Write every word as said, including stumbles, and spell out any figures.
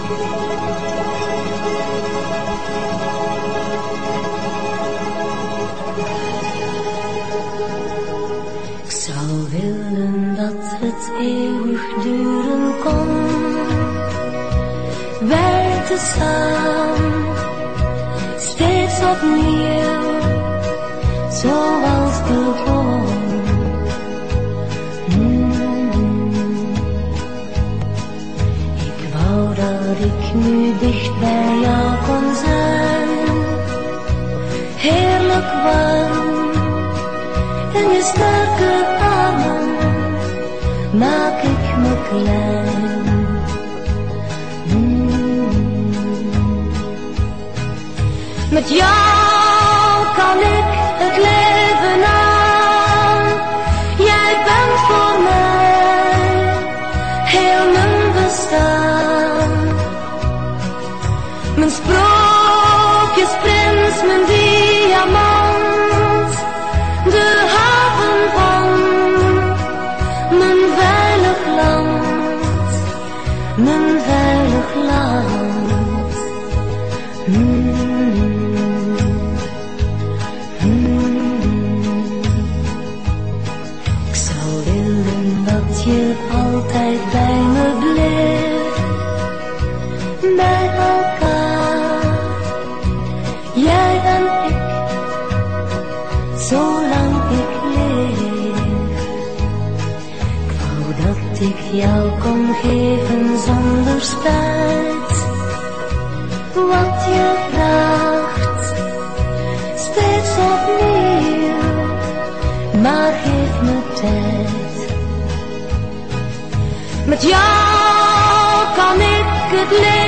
Ik zou willen dat het eeuwig duren kon, wij tezamen, steeds opnieuw, zoals begon. Mm-hmm. Ik wou dat ik nu dicht bij jou kon zijn, heerlijk warm, en je sterke armen maak ik me klein. Mm. Met jou kan ik het leven aan, jij bent voor mij heel mijn bestaan. Mijn sprookjesprins, mijn diamant, de haven van mijn veilig land, mijn veilig land. Mm-hmm. Mm-hmm. Ik zou willen dat je altijd bij me bleef, bij elkaar, jij en ik, zolang ik leef. Ik wou dat ik jou kon geven zonder spijt, wat je vraagt, steeds opnieuw, maar geef me tijd. Met jou kan ik het leven